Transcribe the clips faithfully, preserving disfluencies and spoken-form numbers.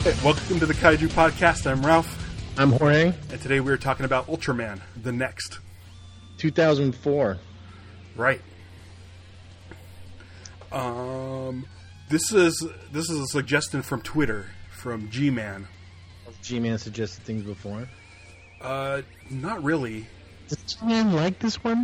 Hey, welcome to the Kaiju Podcast. I'm Ralph. I'm Jorge. And today we're talking about Ultraman, the next. two thousand four. Right. Um, this is this is a suggestion from Twitter, from G-Man. G-Man suggested things before. Uh, not really. Does G-Man like this one?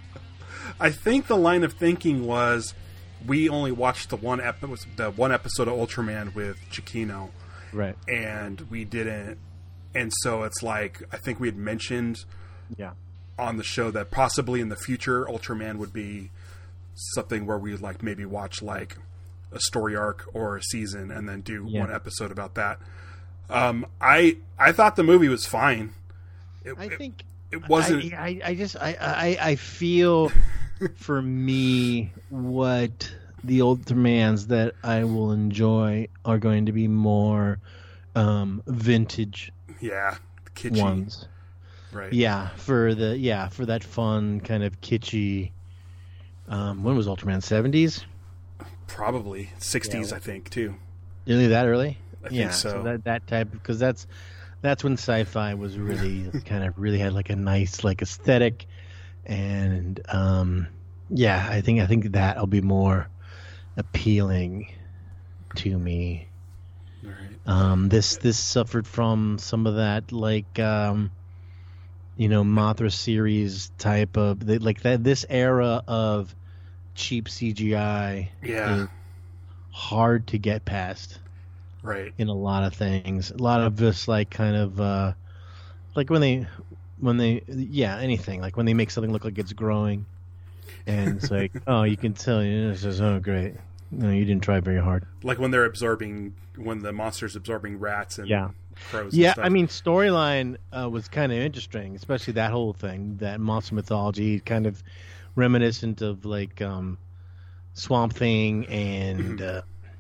I think the line of thinking was, we only watched the one ep- was the one episode of Ultraman with Chiquino, right? And we didn't, and so it's like I think we had mentioned, yeah, on the show that possibly in the future Ultraman would be something where we like maybe watch like a story arc or a season and then do yeah. one episode about that. Um, I I thought the movie was fine. It, I think it, it wasn't. I, I, I just I, I, I feel for me what the Ultramans that I will enjoy are going to be more um, vintage. Yeah, kitschy ones. Right. Yeah, for the yeah for that fun kind of kitschy. Um, when was Ultraman? seventies? Probably sixties, yeah. I think too. Really that early? I yeah, think so. so that that type, because that's that's when sci-fi was really kind of really had like a nice like aesthetic, and um, yeah, I think I think that'll be more appealing to me. All right. Um, this this suffered from some of that like um, you know, Mothra series type of like that. This era of cheap C G I yeah is hard to get past. Right. In a lot of things, a lot of just like kind of uh, like when they, when they, yeah, anything like when they make something look like it's growing, and it's like, oh, you can tell, you know, it's just, oh, great, no, you didn't try very hard. Like when they're absorbing, when the monster's absorbing rats and yeah, crows. Yeah, and stuff. I mean, storyline uh, was kind of interesting, especially that whole thing, that monster mythology, kind of reminiscent of like um, Swamp Thing and. Uh,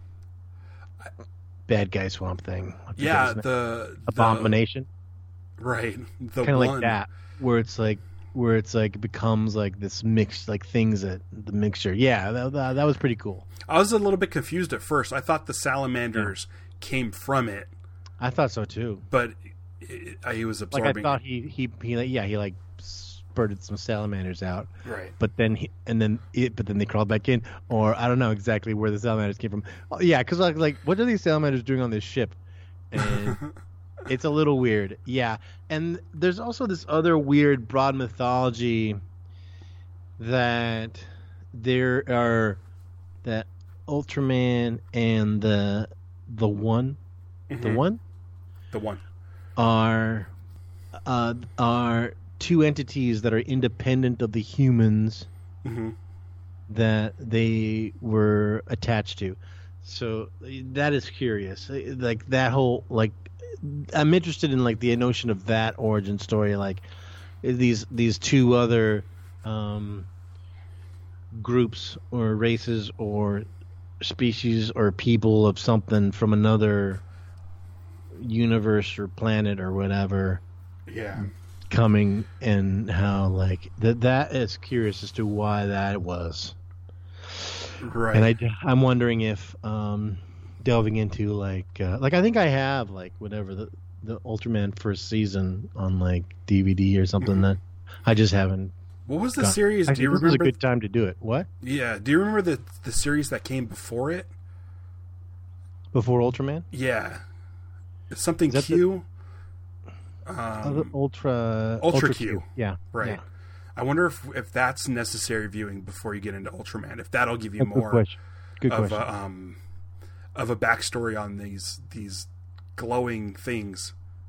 Bad guy Swamp Thing. Yeah, the Abomination. The, right, the kind of one. like that, where it's like, where it's like it becomes like this mix, like things that the mixture. Yeah, that, that, that was pretty cool. I was a little bit confused at first. I thought the salamanders yeah. came from it. I thought so too. But it, it, he was absorbing. Like I thought he he he yeah he like spurted some salamanders out. Right. But then he and then it but then they crawled back in, or I don't know exactly where the salamanders came from. Oh, yeah, because like like what are these salamanders doing on this ship? And it's a little weird. Yeah, and there's also this other weird broad mythology that there are that Ultraman and the the one mm-hmm. the one the one are uh are two entities that are independent of the humans mm-hmm. that they were attached to. So that is curious. Like that whole like I'm interested in like the notion of that origin story, like these these two other um, groups or races or species or people of something from another universe or planet or whatever. Yeah. Coming, and how like that that is curious as to why that was. Right. And I, I'm wondering if um, delving into like uh, like I think I have like whatever the the Ultraman first season on like D V D or something that I just haven't. What was the gone. series? Actually, do you this remember? was a good time to do it. What? Yeah. Do you remember the the series that came before it? Before Ultraman? Yeah. It's something Q. The... Um, Ultra Ultra, Ultra Q. Q. Yeah. Right. Yeah. I wonder if if that's necessary viewing before you get into Ultraman. If that'll give you Good more question. Good of question. a um of a backstory on these these glowing things.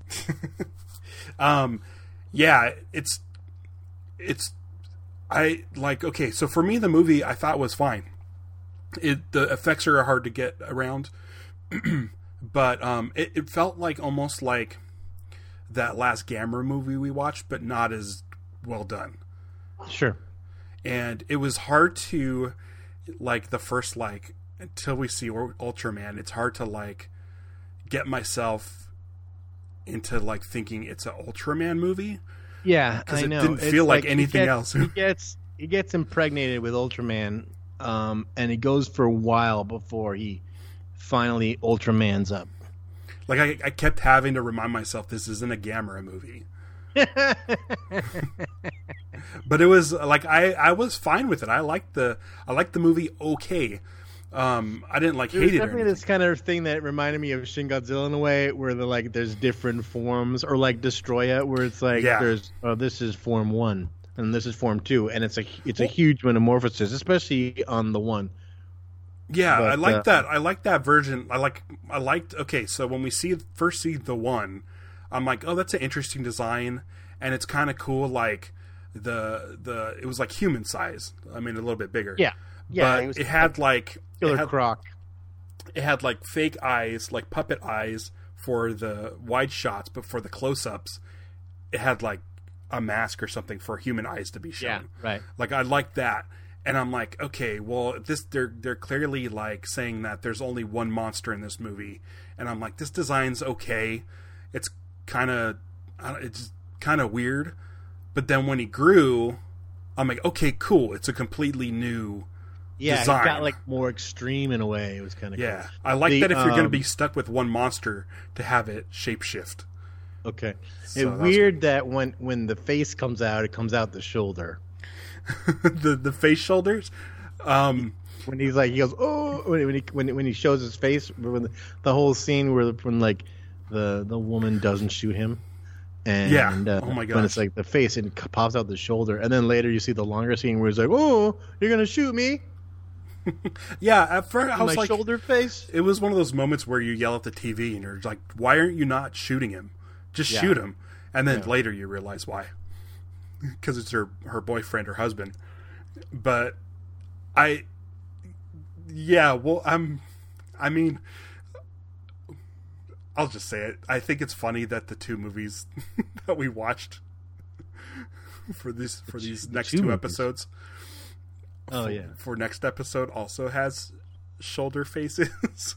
um yeah, it's it's I like okay, so for me the movie I thought was fine. It the effects are hard to get around. But um it, it felt like almost like that last Gamera movie we watched, but not as well done. Sure. And it was hard to, like, the first, like, until we see Ultraman, it's hard to, like, get myself into, like, thinking it's an Ultraman movie. Yeah, because I it know. didn't It's feel like, like anything he gets, else. he gets he gets impregnated with Ultraman, um, and it goes for a while before he finally Ultramans up. Like I, I kept having to remind myself this isn't a Gamera movie. But it was like I, I was fine with it. I liked the I liked the movie okay. Um, I didn't like There's hate it. Definitely this kind of thing that reminded me of Shin Godzilla in a way, where the like there's different forms, or like Destroya, where it's like Yeah. there's oh this is form one and this is form two, and it's a it's a huge metamorphosis, especially on the one. Yeah, But, I like uh, that. I like that version. I like. I liked. Okay, so when we see first see the one, I'm like, oh, that's an interesting design, and it's kind of cool. Like the the it was like human size. I mean, a little bit bigger. Yeah, yeah. but it, was it had like Killer it had, Croc. it had like fake eyes, like puppet eyes for the wide shots, but for the close ups, it had like a mask or something for human eyes to be shown. Yeah, right. Like I like that. And I'm like, okay, well, this they're they're clearly like saying that there's only one monster in this movie, and I'm like, this design's okay. It's kind of it's kind of weird, but then when he grew, I'm like, okay, cool. It's a completely new Yeah, design. it got like more extreme in a way. It was kind of yeah. cool. I like The, that if you're going to um, be stuck with one monster to have it shapeshift. Okay. So It's that was weird that when when the face comes out, it comes out the shoulder. the the face shoulders. Um, When he's like, he goes, oh, when when he when, when he shows his face, when the, the whole scene where when like the the woman doesn't shoot him, and Yeah. uh, Oh my when it's gosh. like the face and it pops out the shoulder, and then later you see the longer scene where he's like, oh, you're gonna shoot me, yeah, at first I my was like, shoulder face. it was one of those moments where you yell at the T V and you're like, why aren't you not shooting him? Just Yeah. shoot him. And then Yeah. later you realize why. Because it's her, her boyfriend or husband. But I, yeah, well, I'm, I mean, I'll just say it. I think it's funny that the two movies that we watched for these, for these next two two movies. episodes. Oh for, yeah. For next episode also has shoulder faces.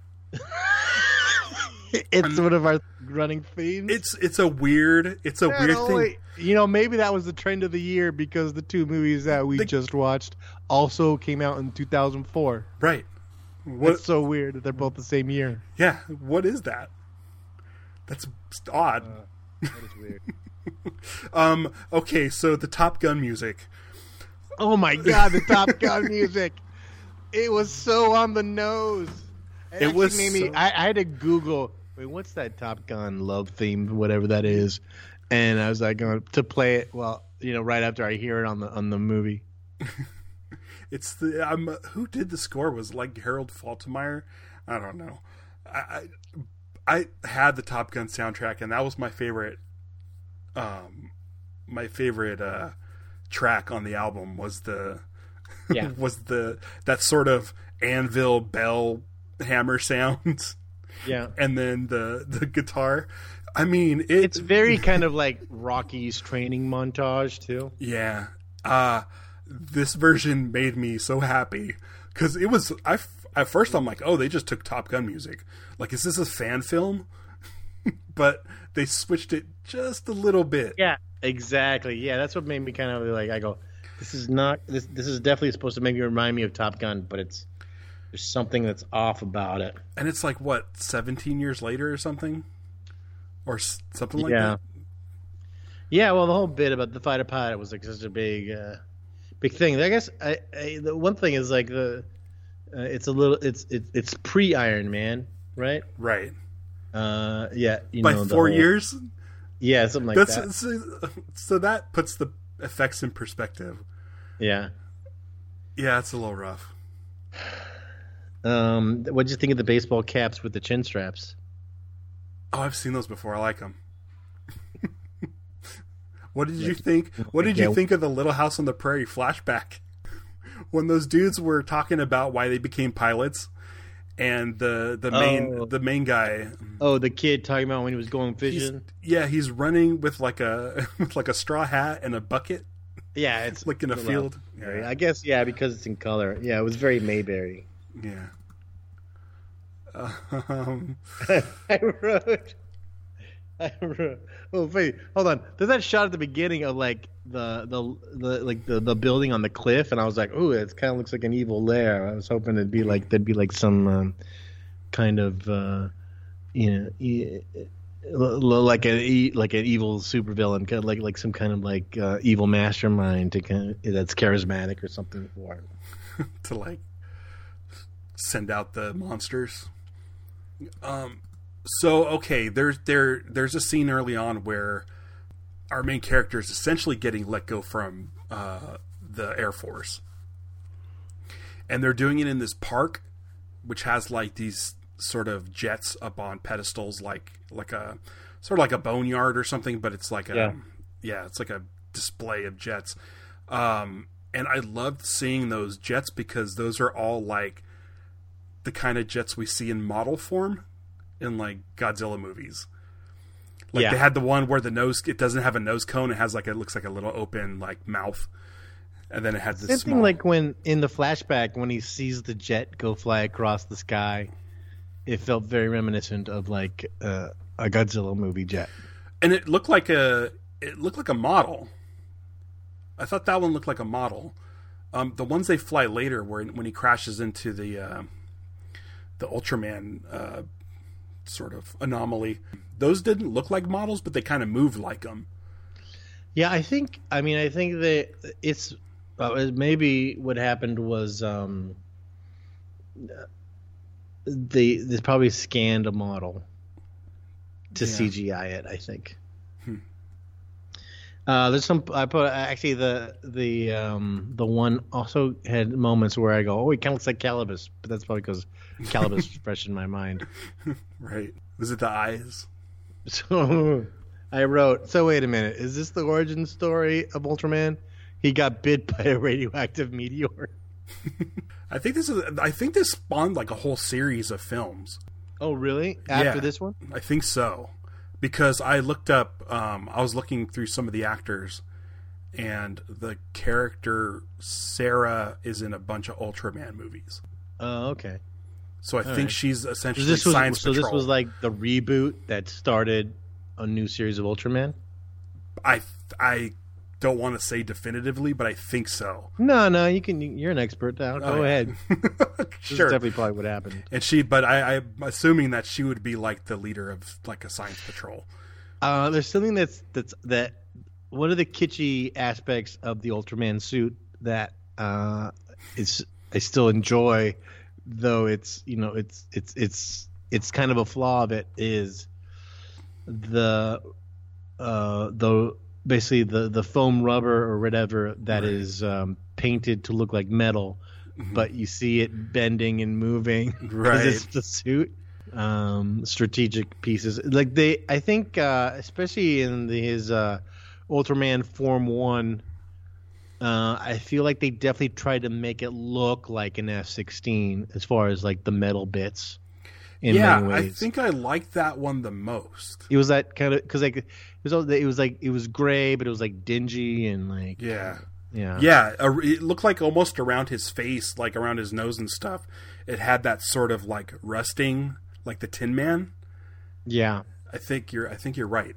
It's one of our running themes. It's it's a weird it's a Man, weird oh, thing. wait. You know, maybe that was the trend of the year because the two movies that we The- just watched also came out in two thousand four. Right. What It's so weird that they're both the same year. yeah, what is that? That's odd. That is weird. Um okay, so the Top Gun music. Oh my god, the Top Gun music! It was so on the nose. It, It actually was made me. so- I, I had to Google. Wait, what's that Top Gun love theme, whatever that is? And I was like, going to play it. Well, you know, right after I hear it on the on the movie. It's the um who did the score? Was it like Harold Faltermeyer? I don't know. I, I I had the Top Gun soundtrack and that was my favorite um my favorite uh track on the album was the Yeah. was the that sort of anvil bell hammer sound Yeah. and then the the guitar. I mean, it, It's very kind of like Rocky's training montage too. yeah. Uh this version made me so happy because it was. I at first I'm like, oh, they just took Top Gun music. Like, is this a fan film? But they switched it just a little bit. Yeah, exactly. Yeah, that's what made me kind of like. I go, this is not. This this is definitely supposed to make me remind me of Top Gun, but it's there's something that's off about it. And it's like what, seventeen years later or something, or s- something like Yeah. that. Yeah, well, the whole bit about the fighter pilot was like such a big, uh, big thing. I guess I, I, the one thing is like the, uh, it's a little, it's it's it's pre Iron Man, right? Right. Uh, yeah, you By know, the four whole- years. Yeah, something like That's that. so, so that puts the effects in perspective. Yeah. Yeah, it's a little rough. Um, what did you think of the baseball caps with the chin straps? Oh, I've seen those before. I like them. What did you think? What did you Yeah. think of the Little House on the Prairie flashback? When those dudes were talking about why they became pilots, and the the main Oh. the main guy, Oh, the kid talking about when he was going he's, fishing. yeah, he's running with like a with like a straw hat and a bucket, Yeah, it's like in a well, field. very- I guess yeah, because it's in color. Yeah, it was very Mayberry. Yeah. Um, I wrote. I wrote. Oh wait, hold on. There's that shot at the beginning of like the the, the like the, the building on the cliff, and I was like, "Ooh, it kind of looks like an evil lair." I was hoping it'd be like there'd be like some um, kind of uh, you know, e- like an e- like an evil supervillain, kind of like like some kind of like uh, evil mastermind to kind of, that's charismatic or something for it. To like send out the monsters. Um, so okay, there's there there's a scene early on where our main character is essentially getting let go from uh, the Air Force, and they're doing it in this park, which has like these sort of jets up on pedestals, like like a sort of like a boneyard or something, but it's like a yeah, yeah it's like a display of jets. Um, and I loved seeing those jets because those are all like the kind of jets we see in model form in like Godzilla movies. Like yeah. They had the one where the nose, it doesn't have a nose cone. It has like, it looks like a little open like mouth. And then it had this Same small... thing like when in the flashback, when he sees the jet go fly across the sky, it felt very reminiscent of like uh, a Godzilla movie jet. And it looked like a, it looked like a model. I thought that one looked like a model. Um, the ones they fly later, where when he crashes into the uh, the Ultraman uh, sort of anomaly, those didn't look like models, but they kind of moved like them. Yeah, I think. I mean, I think that it's uh, maybe what happened was um, they they probably scanned a model to yeah. C G I it. I think. Hmm. Uh, there's some. I put actually the the um, the one also had moments where I go, oh, he kind of looks like Calibus, but that's probably because Calibus is fresh in my mind. Right? Was it the eyes? So I wrote. So wait a minute. Is this the origin story of Ultraman? He got bit by a radioactive meteor. I think this is. I think this spawned like a whole series of films. Oh, really? After yeah, this one? I think so. Because I looked up, um, I was looking through some of the actors, and the character Sarah is in a bunch of Ultraman movies. Oh, okay. So I All think right. she's essentially this was, Science so Patrol. So this was like the reboot that started a new series of Ultraman? I I don't want to say definitively, but I think so. No, no, you can. You're an expert now. Go oh, ahead. Sure. This is definitely probably what happened. And she, but I, I'm assuming that she would be like the leader of like a Science Patrol. Uh, there's something that's that's that one of the kitschy aspects of the Ultraman suit that uh, is I still enjoy, though it's you know it's it's it's it's kind of a flaw of it is the uh, the basically the the foam rubber or whatever that right. is um, painted to look like metal, mm-hmm. but you see it bending and moving right. it's the suit. Um, strategic pieces like they, I think, uh, especially in the, his uh, Ultraman Form One, uh, I feel like they definitely tried to make it look like an F sixteen as far as like the metal bits. In yeah, many ways. I think I liked that one the most. It was that kind of because like it was all, it was like it was gray, but it was like dingy and like yeah, yeah, yeah. Uh, it looked like almost around his face, like around his nose and stuff. It had that sort of like rusting. Like the Tin Man, yeah. I think you're. I think you're right.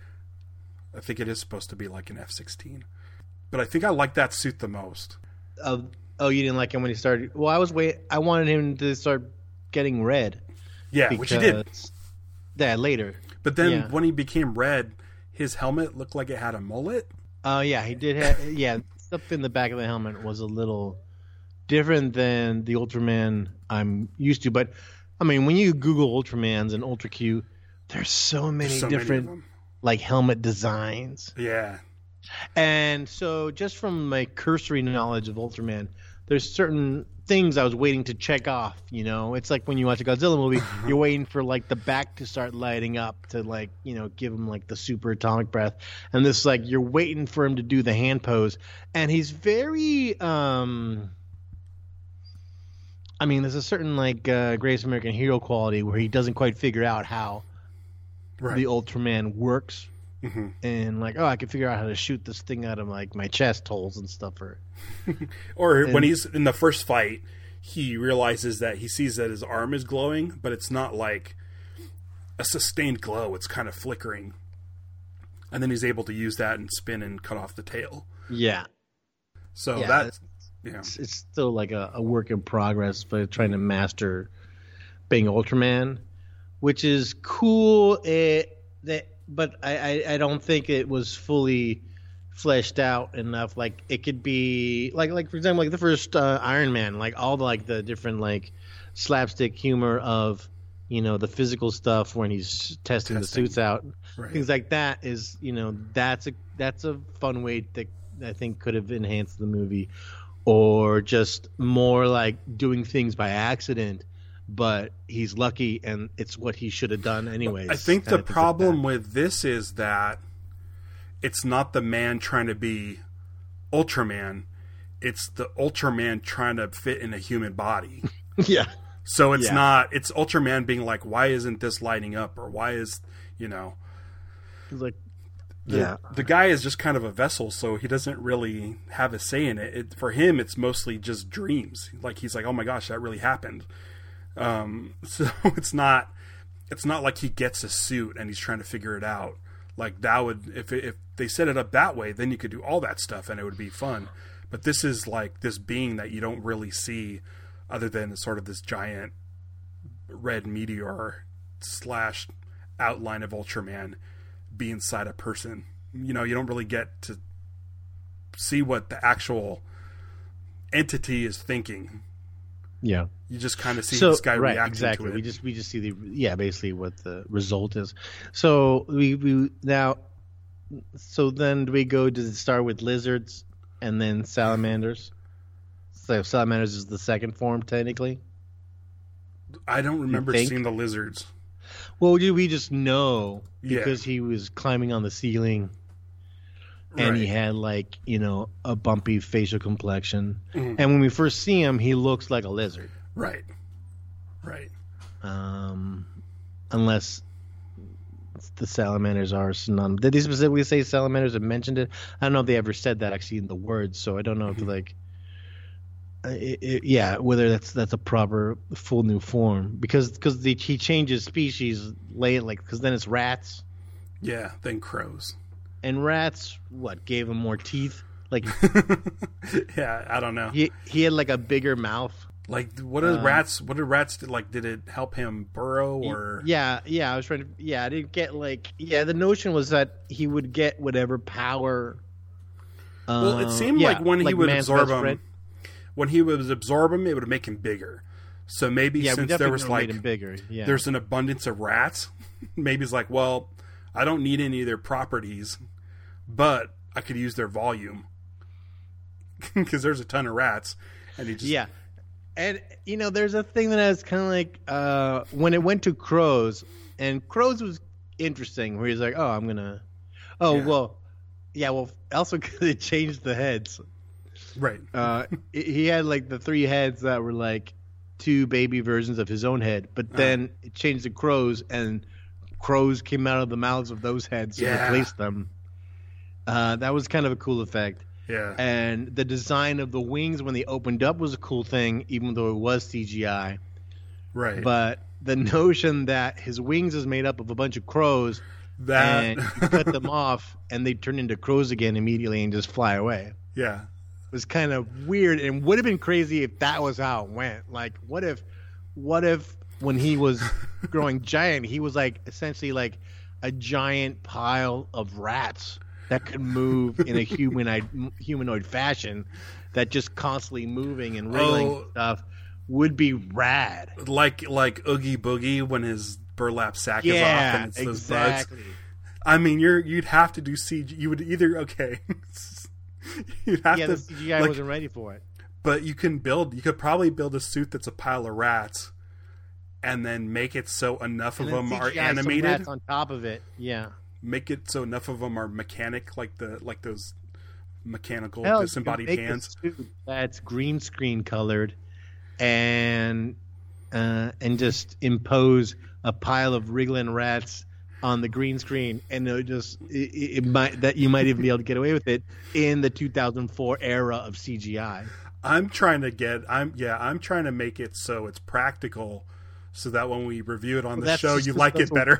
I think it is supposed to be like an F sixteen, but I think I like that suit the most. Uh, oh, you didn't like him when he started. Well, I was wait. I wanted him to start getting red. Yeah, because, which he did. Yeah, later. But then yeah. when he became red, his helmet looked like it had a mullet. Oh uh, yeah, he did. Have, yeah, stuff in the back of the helmet was a little different than the Ultraman I'm used to, but. I mean, when you Google Ultramans and Ultra Q, there's so many there's so different many like helmet designs. Yeah. And so just from my cursory knowledge of Ultraman, there's certain things I was waiting to check off, you know. It's like when you watch a Godzilla movie, you're waiting for like the back to start lighting up to like, you know, give him like the super atomic breath. And this like you're waiting for him to do the hand pose. And he's very um I mean, there's a certain like uh, Greatest American Hero quality where he doesn't quite figure out how right. the Ultraman works, mm-hmm. and like, oh, I can figure out how to shoot this thing out of like my chest holes and stuff. Or, or and, when he's in the first fight, he realizes that he sees that his arm is glowing, but it's not like a sustained glow; it's kind of flickering, and then he's able to use that and spin and cut off the tail. Yeah. So yeah, that's. Yeah. It's, it's still like a, a work in progress, but trying to master being Ultraman, which is cool. It that, but I, I I don't think it was fully fleshed out enough. Like it could be like like for example like the first uh, Iron Man, like all the like the different like slapstick humor of you know the physical stuff when he's testing, testing. the suits out, right. Things like that is you know that's a that's a fun way that I think could have enhanced the movie, or just more like doing things by accident, but he's lucky and it's what he should have done anyways. I think the problem like with this is that it's not the man trying to be Ultraman, it's the Ultraman trying to fit in a human body. Yeah. So it's yeah. not, it's Ultraman being like, why isn't this lighting up? Or why is, you know. He's like, the, yeah. The guy is just kind of a vessel, so he doesn't really have a say in it. it. For him, it's mostly just dreams. Like, he's like, oh my gosh, that really happened. Um, so it's not, it's not like he gets a suit and he's trying to figure it out. Like, that would, if, if they set it up that way, then you could do all that stuff and it would be fun. But this is like this being that you don't really see other than sort of this giant red meteor slash outline of Ultraman be inside a person. You know, you don't really get to see what the actual entity is thinking. Yeah. You just kind of see so, this guy right, reacting exactly. to it. We just we just see the yeah, basically what the result is. So we we now so then do we go to start with lizards and then salamanders? So salamanders is the second form technically. I don't remember seeing the lizards. Well, we just know because yeah. he was climbing on the ceiling, and right. he had like you know a bumpy facial complexion. Mm-hmm. And when we first see him, he looks like a lizard. Right. Right. Um, unless the salamanders are synonymous. Did they specifically say salamanders have mentioned it? I don't know if they ever said that actually in the words, so I don't know mm-hmm. if like. It, it, yeah, whether that's that's a proper full new form because because he changes species late like because then it's rats. Yeah, then crows. And rats, what gave him more teeth? Like, yeah, I don't know. He he had like a bigger mouth. Like, what did um, rats? What did rats do? Like? Did it help him burrow or? Yeah, yeah. I was trying to. Yeah, I didn't get like. Yeah, the notion was that he would get whatever power. Well, it seemed uh, like yeah, when he like would man's absorb best him. friend. When he would absorb them, it would make him bigger. So maybe yeah, since there was like made him bigger. Yeah. there's an abundance of rats, maybe it's like, well, I don't need any of their properties, but I could use their volume because there's a ton of rats, and he just yeah. And you know, there's a thing that I was kind of like uh, when it went to crows, and crows was interesting, where he's like, oh, I'm gonna, oh yeah. well, yeah, well, also because it changed the heads. Right. uh, he had like the three heads that were like two baby versions of his own head, but then uh, it changed to crows, and crows came out of the mouths of those heads to yeah. replace them. Uh, that was kind of a cool effect. Yeah. And the design of the wings when they opened up was a cool thing, even though it was C G I. Right. But the notion that his wings is made up of a bunch of crows, that and you cut them off, and they turn into crows again immediately and just fly away. Yeah. Was kind of weird and would have been crazy if that was how it went. Like, what if, what if when he was growing giant, he was like essentially like a giant pile of rats that could move in a humanoid humanoid fashion, that just constantly moving and wriggling oh, and stuff would be rad. Like like Oogie Boogie when his burlap sack yeah, is off and it's exactly. those bugs. I mean, you're you'd have to do C G. You would either okay. You'd have yeah, to, the C G I like, wasn't ready for it. But you can build. You could probably build a suit that's a pile of rats, and then make it so enough and of them C G I are animated. Some rats on top of it, yeah. Make it so enough of them are mechanic, like the like those mechanical Hell, disembodied you can make hands. A suit that's green screen colored, and uh, and just impose a pile of wriggling rats on the green screen, and it just it, it might that you might even be able to get away with it in the two thousand four era of C G I. I'm trying to get I'm yeah I'm trying to make it so it's practical, so that when we review it on well, the show, you like it better.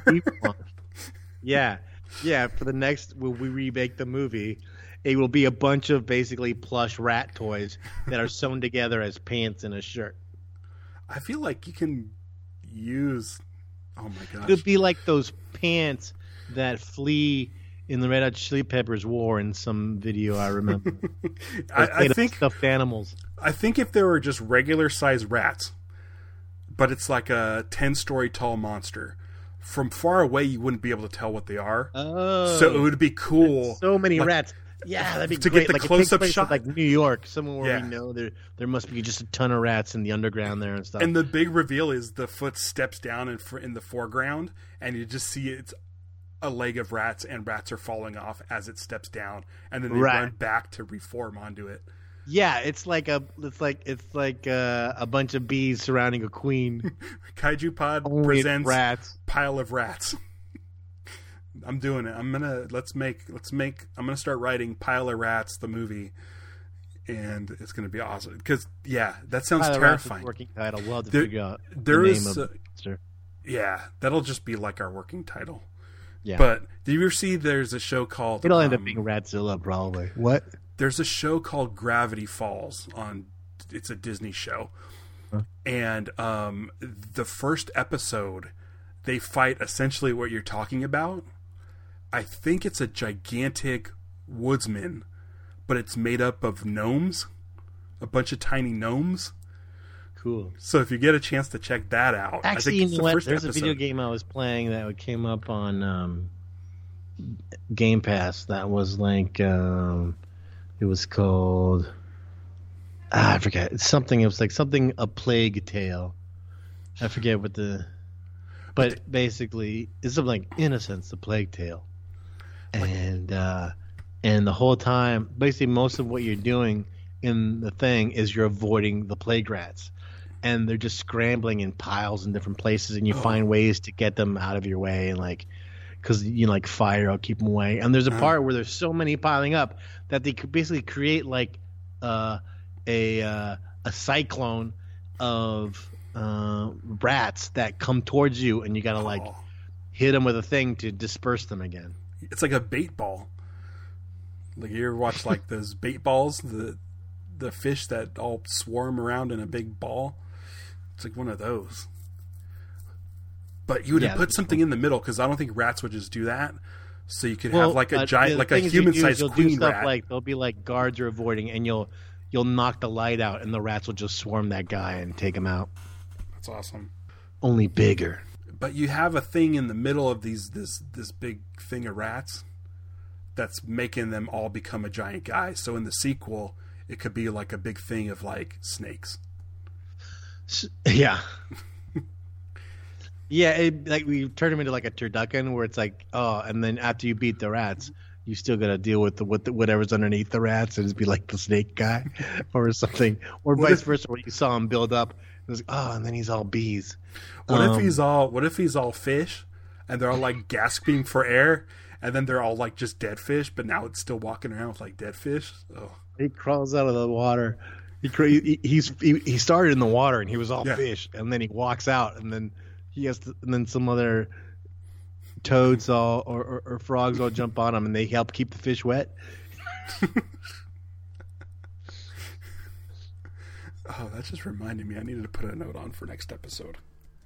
yeah, yeah. For the next, when we remake the movie, it will be a bunch of basically plush rat toys that are sewn together as pants and a shirt. I feel like you can use Oh my gosh. It'd be like those pants that Flea in the Red Hot Chili Peppers wore in some video I remember. I, I think stuffed animals. I think if there were just regular sized rats, but it's like a ten story tall monster, from far away you wouldn't be able to tell what they are. Oh, so it would be cool. So many like, rats. Yeah, that'd be to great. get the like close up place shot, like New York, somewhere where yeah. we know there there must be just a ton of rats in the underground there and stuff. And the big reveal is the foot steps down in fr- in the foreground, and you just see it's a leg of rats, and rats are falling off as it steps down, and then they right. run back to reform onto it. Yeah, it's like a it's like it's like a, a bunch of bees surrounding a queen. Kaiju Pod Only presents rats. Pile of Rats. I'm doing it. I'm gonna let's make let's make. I'm gonna start writing Pile of Rats the movie, and it's gonna be awesome. Because yeah, that sounds Pile terrifying. Of Rats is working title. We'll have to there, figure out there the is, name of uh, it. Yeah, that'll just be like our working title. Yeah. But did you ever see? There's a show called. It'll um, end up being Ratzilla probably. What? There's a show called Gravity Falls on. It's a Disney show, huh? and um, the first episode, they fight essentially what you're talking about. I think it's a gigantic woodsman, but it's made up of gnomes, a bunch of tiny gnomes. Cool. So if you get a chance to check that out, actually, I think you it's know the what? first There's episode. a video game I was playing that came up on um, Game Pass. That was like um, it was called ah, I forget. It's something. It was like something a plague tale. I forget what the. But basically, it's something like Innocence, the Plague Tale. And uh, and the whole time, basically most of what you're doing in the thing is you're avoiding the plague rats. And they're just scrambling in piles in different places, and you oh. find ways to get them out of your way. And like, because, you know, like fire will keep them away. And there's a part where there's so many piling up that they could basically create like uh, a, uh, a cyclone of... Uh, rats that come towards you, and you gotta like oh. hit them with a thing to disperse them again. It's like a bait ball. Like you ever watch like those bait balls, the the fish that all swarm around in a big ball. It's like one of those. But you would yeah, put something cool. in the middle, because I don't think rats would just do that. So you could well, have like a uh, giant, like a human-sized queen do stuff rat. Like there'll be like guards you're avoiding, and you'll you'll knock the light out, and the rats will just swarm that guy and take him out. That's awesome. Only bigger. But you have a thing in the middle of these this this big thing of rats that's making them all become a giant guy. So in the sequel, it could be like a big thing of like snakes. Yeah. yeah, it, like we turn them into like a turducken, where it's like, oh, and then after you beat the rats, you still got to deal with the, with the whatever's underneath the rats, and just be like the snake guy, or something, or what vice if, versa, where you saw him build up. It was, oh, and then he's all bees. What um, if he's all? What if he's all fish, and they're all like gasping for air, and then they're all like just dead fish, but now it's still walking around with like dead fish? Oh. He crawls out of the water. He, he he's he, he started in the water and he was all yeah. fish, and then he walks out, and then he has to, and then some other toads all or, or, or frogs all jump on him, and they help keep the fish wet. Oh, that just reminded me. I needed to put a note on for next episode.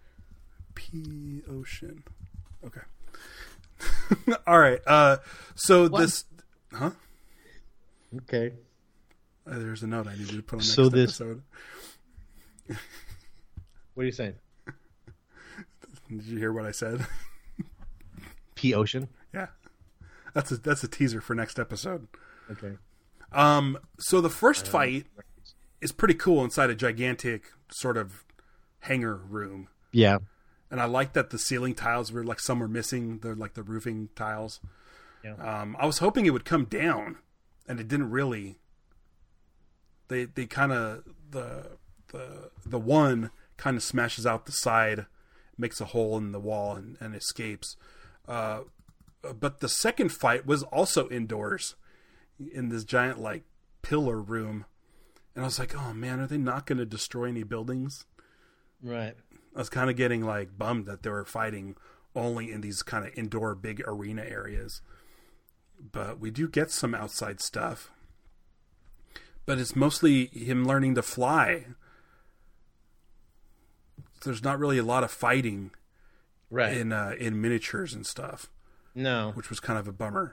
P Ocean. Okay. All right. Uh, so what? this, huh? Okay. Uh, there's a note I needed to put on next so this, episode. What are you saying? Did you hear what I said? P Ocean. Yeah. That's a that's a teaser for next episode. Okay. Um. So the first uh, fight is pretty cool inside a gigantic sort of hangar room. Yeah. And I like that the ceiling tiles were like some were missing. They're like the roofing tiles. Yeah. Um, I was hoping it would come down, and it didn't really. They they kind of the the the one kind of smashes out the side, makes a hole in the wall, and, and escapes. Uh, but the second fight was also indoors, in this giant like pillar room. And I was like, oh man, are they not going to destroy any buildings? Right. I was kind of getting like bummed that they were fighting only in these kind of indoor big arena areas. But we do get some outside stuff. But it's mostly him learning to fly. There's not really a lot of fighting. right in uh, in miniatures and stuff. No, which was kind of a bummer.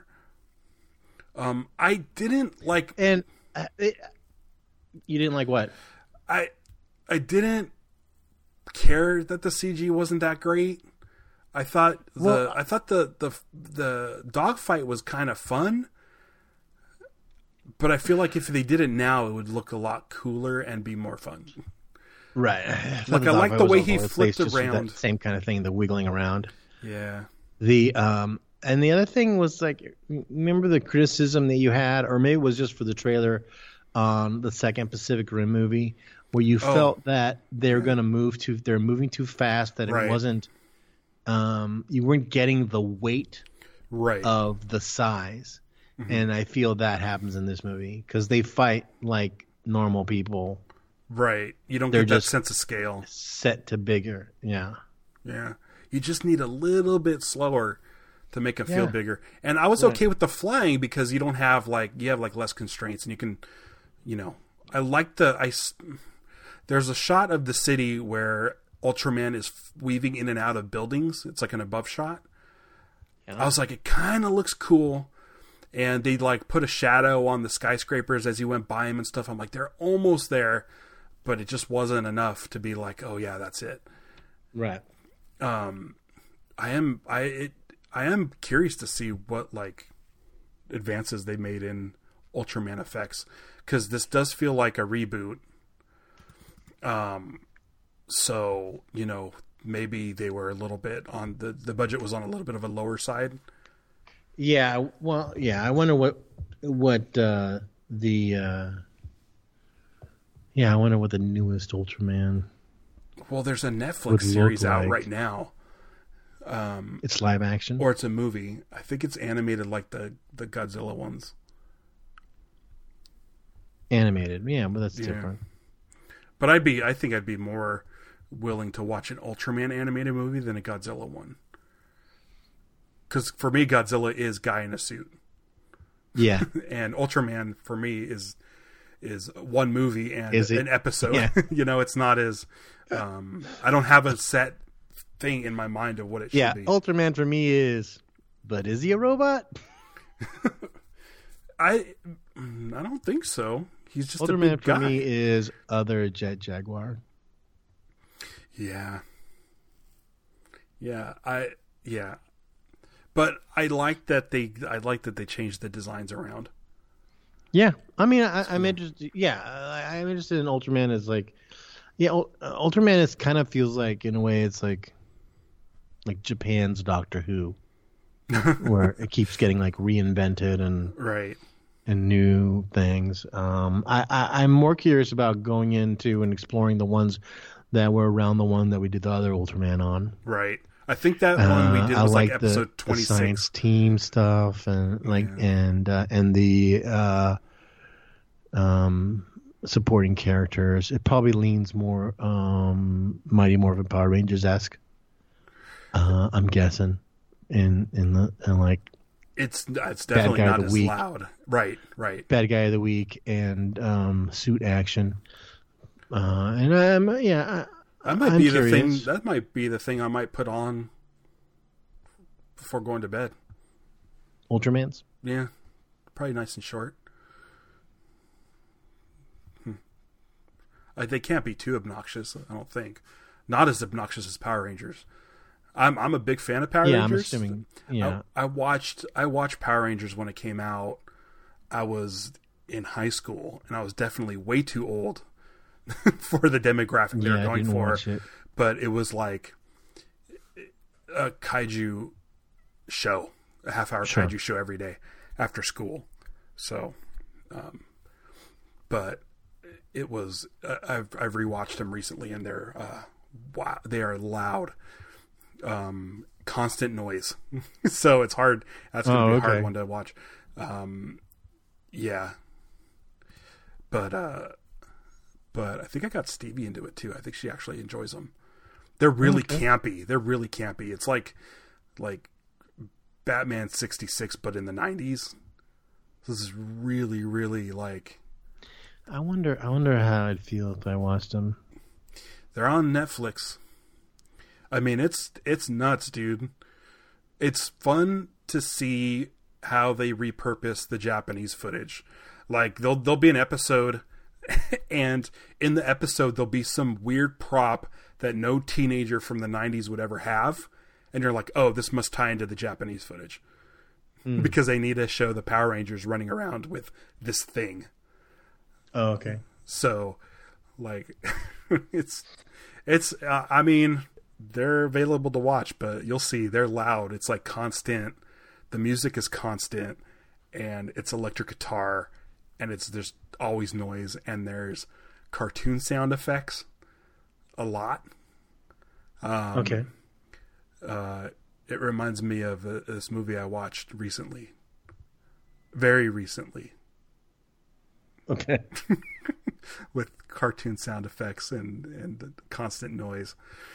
Um, I didn't like, and uh, it, you didn't like what? I I didn't care that the C G wasn't that great. I thought the Well, I thought the the the dogfight was kind of fun, but I feel like if they did it now, it would look a lot cooler and be more fun. Right. Like I like the way he flipped around. Same kind of thing, the wiggling around. Yeah. The um, and the other thing was like, remember the criticism that you had, or maybe it was just for the trailer on the second Pacific Rim movie, where you Oh. felt that they're going to move too, they're moving too fast, that it Right. wasn't, um, you weren't getting the weight Right. of the size. Mhm. And I feel that happens in this movie because they fight like normal people Right. You don't They're get that just- sense of scale. set to bigger. Yeah. Yeah. You just need a little bit slower to make it feel Yeah. bigger. And I was Right. okay with the flying because you don't have like you have like less constraints and you can, you know, I like the I s- there's a shot of the city where Ultraman is weaving in and out of buildings. It's like an above shot. Yeah. I was like, it kind of looks cool. And they like put a shadow on the skyscrapers as you went by them and stuff. I'm like, they're almost there, but it just wasn't enough to be like, oh yeah, that's it. Right. Um, I am I it, I am curious to see what like advances they made in Ultraman effects because this does feel like a reboot. Um, so you know maybe they were a little bit on the the budget was on a little bit of a lower side. Yeah, well, yeah. I wonder what what uh, the uh, yeah. I wonder what the newest Ultraman. Well, there's a Would Netflix look series out like. right now, um, It's live action. or it's a movie. I think it's animated like the the Godzilla ones. Animated, yeah, but that's Yeah. different. But I'd be, I think I'd be more willing to watch an Ultraman animated movie than a Godzilla one. Because for me, Godzilla is guy in a suit, Yeah, and Ultraman for me is is one movie and Is it? an episode. Yeah. You know, it's not as um, I don't have a set thing in my mind of what it should yeah. be. Ultraman for me is, but is he a robot? I I don't think so. He's just a Ultraman big for guy. me is other Jet Jaguar. Yeah. Yeah, I yeah. But I like that they I like that they changed the designs around. Yeah, I mean, I, I'm interested. Yeah, I, I'm interested in Ultraman as like, yeah, Ul- uh, Ultraman is kind of feels like in a way it's like, like Japan's Doctor Who, where it keeps getting like reinvented and Right. and new things. Um, I, I I'm more curious about going into and exploring the ones that were around the one that we did the other Ultraman on. Right. I think that one we Uh, did I was like like the, episode the twenty science six. team stuff and like Yeah. and uh, and the uh, um, supporting characters. It probably leans more um, Mighty Morphin Power Rangers esque. Uh, I'm guessing in in the in like It's it's definitely Guy of not the as Week. loud. Right, right. Bad Guy of the Week and um, Suit Action. Uh, and um, yeah, I, That might I'm be the thing curious. that might be the thing I might put on before going to bed. Ultramans. Yeah. Probably nice and short. Hmm. Like they can't be too obnoxious, I don't think. Not as obnoxious as Power Rangers. I'm I'm a big fan of Power Yeah, I'm Rangers. assuming. Yeah, I, I watched I watched Power Rangers when it came out. I was in high school, and I was definitely way too old for the demographic they yeah, were I going didn't for. watch it. But it was like a kaiju show, a half hour Sure. kaiju show every day after school. So, um, but it was uh, I've I've rewatched them recently, and they're uh, wow, they are loud. Um, constant noise. So it's hard. That's going to Oh, be a okay. hard one to watch. Um, yeah. But, uh, but I think I got Stevie into it too. I think she actually enjoys them. They're really Okay. campy. They're really campy. It's like, like Batman sixty-six, but in the nineties. This is really, really like, I wonder. I wonder how I'd feel if I watched them. they're on Netflix. I mean, it's it's nuts, dude. It's fun to see how they repurpose the Japanese footage. Like there'll there'll be an episode, and in the episode there'll be some weird prop that no teenager from the nineties would ever have, and you're like, oh, this must tie into the Japanese footage mm. because they need to show the Power Rangers running around with this thing. Oh, okay. So, like, it's it's. Uh, I mean, they're available to watch, but you'll see they're loud. It's like constant. The music is constant, and it's electric guitar, and it's there's always noise, and there's cartoon sound effects a lot. Um, okay. Uh, it reminds me of uh, this movie I watched recently, very recently. Okay. With cartoon sound effects and and constant noise.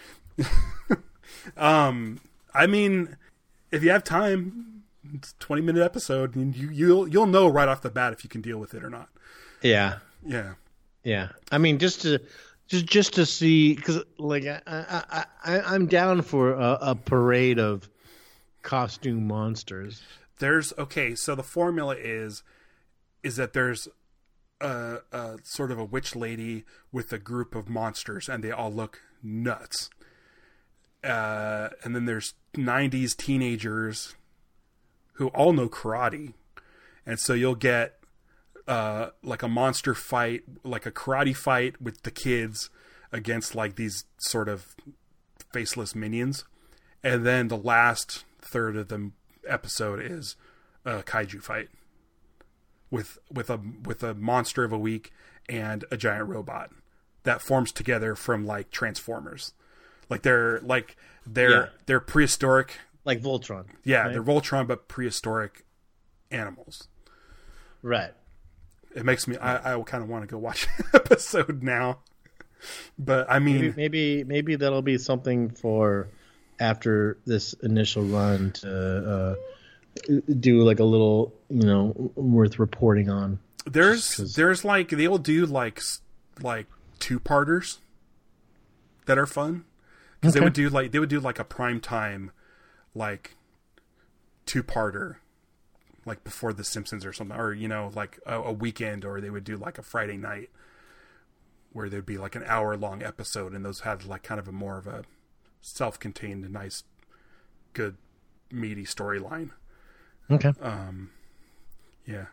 um, I mean, if you have time, it's a twenty minute episode, and you you'll you'll know right off the bat if you can deal with it or not. Yeah. Yeah. Yeah. I mean, just to just just to see, because like I, I I I'm down for a, a parade of costume monsters. There's okay. So the formula is is that there's a, a sort of a witch lady with a group of monsters, and they all look nuts. Uh, and then there's nineties teenagers who all know karate, and so you'll get uh, like a monster fight, like a karate fight with the kids against like these sort of faceless minions, and then the last third of the episode is a kaiju fight with with a with a monster of a week and a giant robot that forms together from like Transformers. Like they're like they're yeah. they're prehistoric, like Voltron. Yeah, right? They're Voltron but prehistoric animals. Right. It makes me I, I kind of want to go watch an episode now. But I mean, maybe, maybe maybe that'll be something for after this initial run to uh, do like a little, you know, worth reporting on. There's there's like they will do like like two parters that are fun because okay. they would do like they would do like a prime time like two parter like before The Simpsons or something, or you know like a, a weekend, or they would do like a Friday night where there'd be like an hour long episode, and those had like kind of a more of a self-contained, nice, good, meaty storyline. Okay. Um, yeah.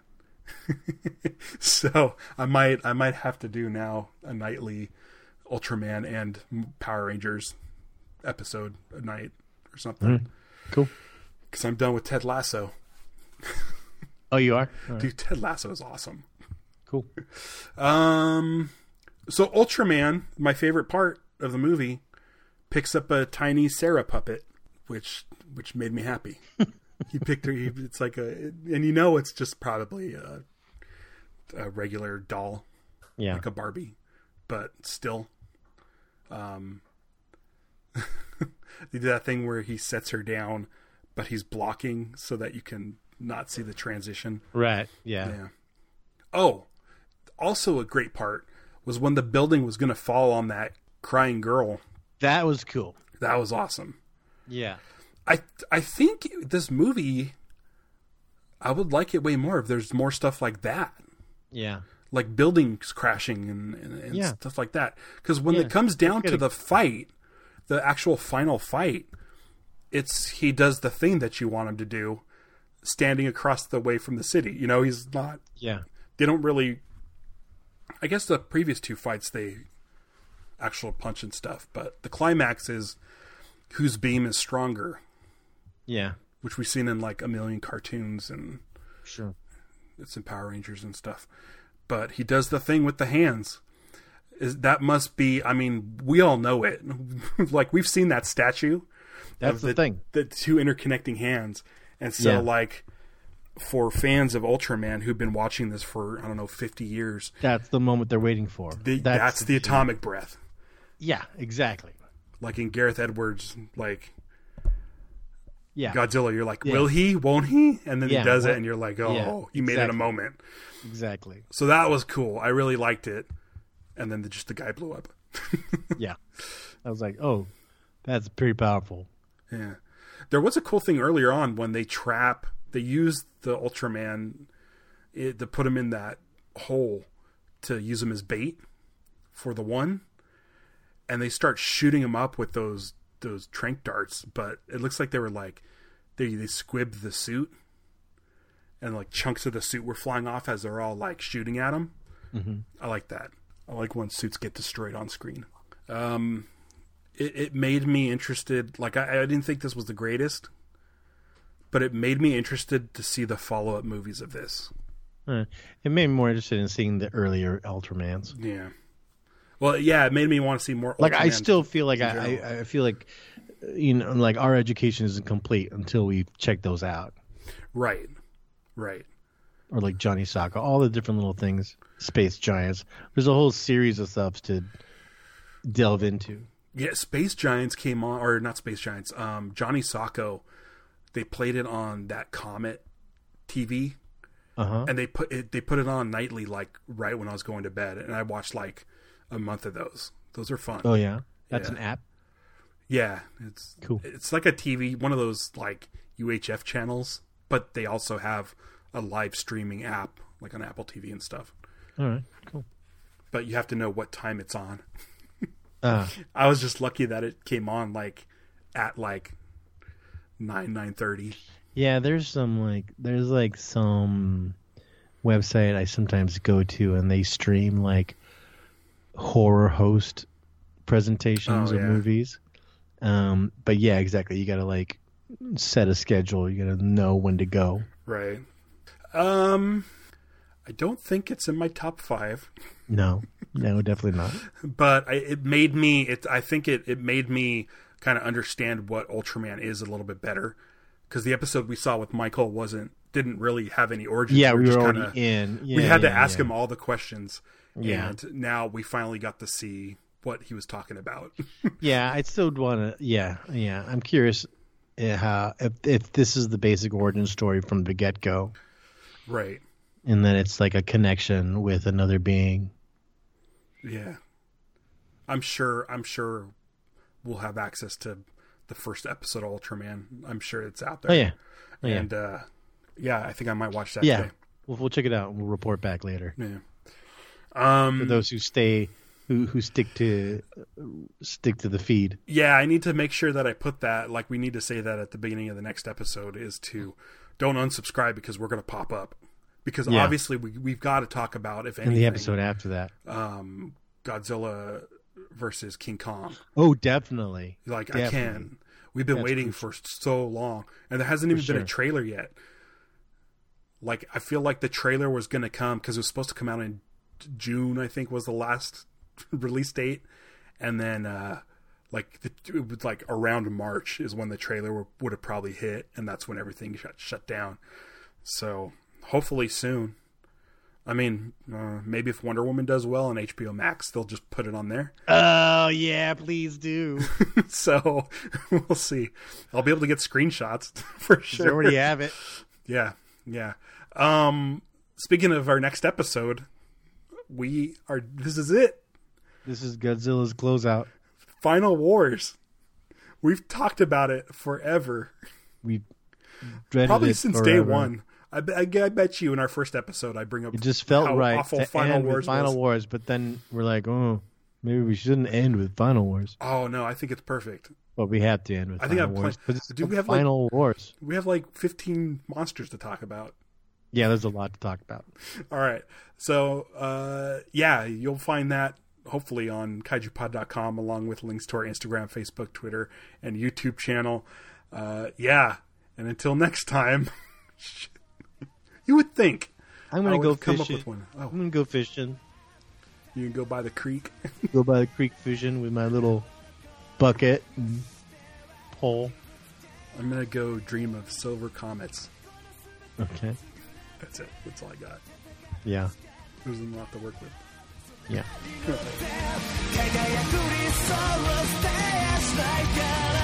So I might I might have to do now a nightly Ultraman and Power Rangers episode a night or something. Mm, cool. Because I'm done with Ted Lasso. Oh, you are? All Dude, right. Ted Lasso is awesome. Cool. Um, so Ultraman, my favorite part of the movie, picks up a tiny Sarah puppet, which which made me happy. He picked her. He, it's like a, and you know, it's just probably a, a regular doll, yeah, like a Barbie, but still. Um, they do that thing where he sets her down, but he's blocking so that you can not see the transition. Right. Yeah. Yeah. Oh, also a great part was when the building was going to fall on that crying girl. That was cool. That was awesome. Yeah. I I think this movie, I would like it way more if there's more stuff like that. Yeah. Like buildings crashing and, and, and yeah. stuff like that. Because when yeah. it comes down to the fight, the actual final fight, it's he does the thing that you want him to do, standing across the way from the city. You know, he's not... Yeah. They don't really... I guess the previous two fights, they actual punch and stuff. But the climax is whose beam is stronger. Yeah. Which we've seen in like a million cartoons, and sure, it's in Power Rangers and stuff. But he does the thing with the hands. Is that must be? I mean, we all know it. Like we've seen that statue. That's the, the thing. The two interconnecting hands, and so yeah. like for fans of Ultraman who've been watching this for I don't know fifty years, that's the moment they're waiting for. The, that's, that's the, the atomic breath. Yeah, exactly. Like in Gareth Edwards, like. Yeah. Godzilla, you're like, yeah. will he? Won't he? And then yeah, he does well, it, and you're like, oh, yeah, he made exactly. it a moment. Exactly. So that was cool. I really liked it. And then the, just the guy blew up. Yeah. I was like, oh, That's pretty powerful. Yeah. There was a cool thing earlier on when they trap, they use the Ultraman it, to put him in that hole to use him as bait for the one. And they start shooting him up with those those tranq darts, but it looks like they were like, they, they squibbed the suit. And like chunks of the suit were flying off as they're all like shooting at him. Mm-hmm. I like that. I like when suits get destroyed on screen. Um, it, it made me interested. Like I, I didn't think this was the greatest, but it made me interested to see the follow-up movies of this. Uh, it made me more interested in seeing the earlier Ultramans. Yeah. Well, yeah, it made me want to see more. Like Ultraman I still feel like I, I, I feel like, you know, like our education isn't complete until we check those out. Right. Right. Or like Johnny Sokka, all the different little things, Space Giants. There's a whole series of stuff to delve into. Yeah, Space Giants came on, or not Space Giants, um, Johnny Sokka, they played it on that Comet T V. Uh-huh. And they put it they put it on nightly, like right when I was going to bed. And I watched like a month of those. Those are fun. Oh, yeah? That's yeah. an app? Yeah. It's cool. It's like a T V, one of those like U H F channels, but they also have a live streaming app, like on Apple T V and stuff. All right, cool. But you have to know what time it's on. uh. I was just lucky that it came on like at like nine, nine thirty. Yeah, there's some like, there's like some website I sometimes go to and they stream like horror host presentations oh, of yeah. movies. Um, but yeah, exactly. You got to like set a schedule. You got to know when to go. Right. Um, I don't think it's in my top five. No, no, definitely not. But I, it made me. It. I think it. It made me kind of understand what Ultraman is a little bit better, because the episode we saw with Michael wasn't didn't really have any origin. Yeah, we were, were we just were kinda, already in. Yeah, we had yeah, to ask yeah. him all the questions. Yeah. And now we finally got to see what he was talking about. Yeah, I still want to. Yeah, yeah. I'm curious how if if this is the basic origin story from the get go. Right. And then it's like a connection with another being. Yeah. I'm sure I'm sure we'll have access to the first episode of Ultraman. I'm sure it's out there. Oh yeah. Oh, and yeah. uh yeah, I think I might watch that yeah. today. We'll we'll check it out and we'll report back later. Yeah. Um For those who stay who who stick to stick to the feed. Yeah, I need to make sure that I put that, like we need to say that at the beginning of the next episode, is to don't unsubscribe because we're going to pop up. Because yeah. obviously we, we've got to talk about, if anything, in the episode after that, um, Godzilla versus King Kong. Oh, definitely. Like, definitely. I can. We've been That's waiting crucial. for so long. And there hasn't even For been sure. a trailer yet. Like, I feel like the trailer was going to come, because it was supposed to come out in June, I think, was the last release date. And then, uh, like, the, it was like around March is when the trailer would, would have probably hit, and that's when everything shut, shut down. So, hopefully soon. I mean, uh, maybe if Wonder Woman does well on H B O Max, they'll just put it on there. Oh, yeah, please do. So, we'll see. I'll be able to get screenshots for sure. You already have it. Yeah, yeah. Um, speaking of our next episode, we are, this is it. This is Godzilla's closeout. Final Wars. We've talked about it forever. We dreaded Probably it since forever. day one. I, I, I bet you in our first episode I bring up It just felt how right awful to Final end Wars with Final was. Wars, but then we're like, oh, maybe we shouldn't end with Final Wars. Oh no, I think it's perfect. But we have to end with I think Final I'm Wars. playing- But it's Do we the have, like- Final Wars. We have like fifteen monsters to talk about. Yeah, there's a lot to talk about. All right. So, uh, yeah, you'll find that hopefully on kaiju pod dot com, along with links to our Instagram, Facebook, Twitter, and YouTube channel. Uh, yeah. And until next time, you would think I'm I gonna would go come fishing. up with one. I'm Oh, gonna go fishing. you can go by the creek. Go by the creek fishing with my little bucket and pole. I'm going to go dream of silver comets. Okay. That's it. That's all I got. Yeah. There's a lot to work with. Yeah. 輝く理想を捨てやしないから